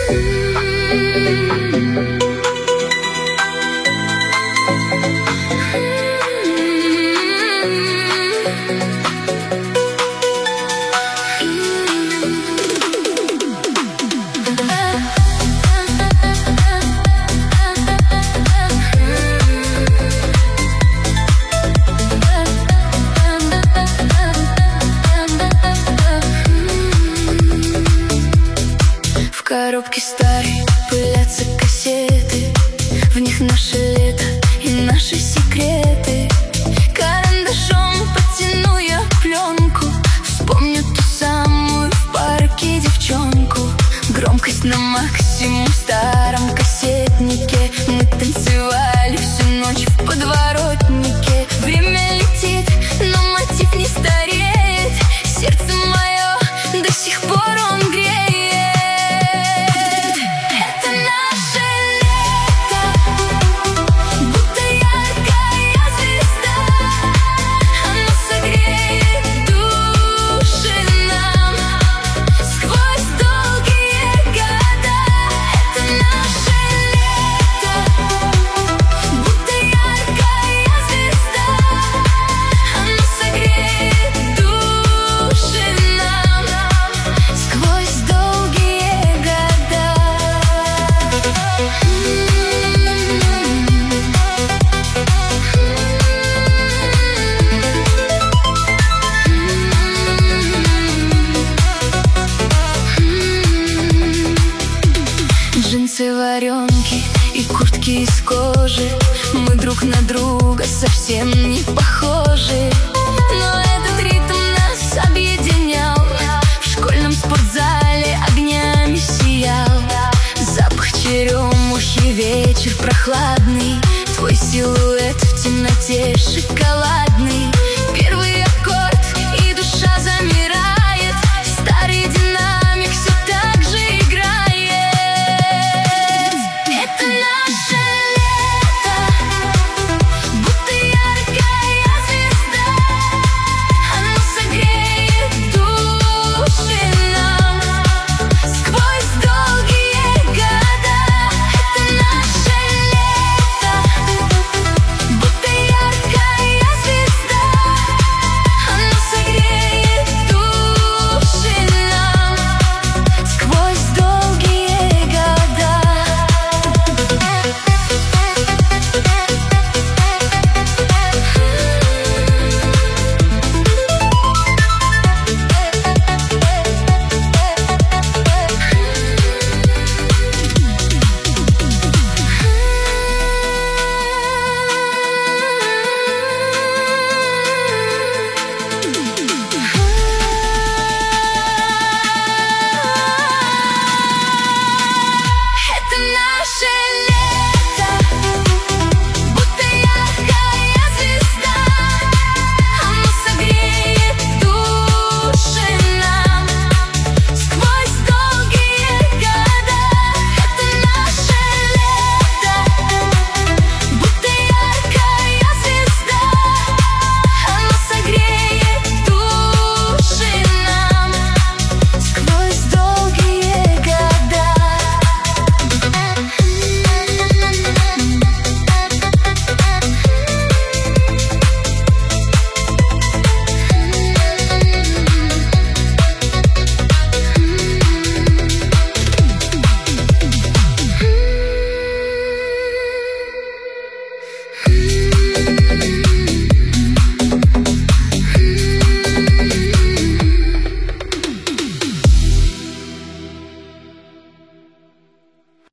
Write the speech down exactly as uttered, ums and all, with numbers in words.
В коробке старой пылятся кассеты, в них наше лето и наши секреты. Карандашом потяну я пленку, вспомню ту самую в парке девчонку. Громкость на максимум в старом кассетнике. Мы танцевали всю ночь в подворотнике. Время летит, но мотив не стареет. Сердце мое до сих пор он греет. Джинсы, варенки и куртки из кожи. Мы друг на друга совсем не похожи, но этот ритм нас объединяет.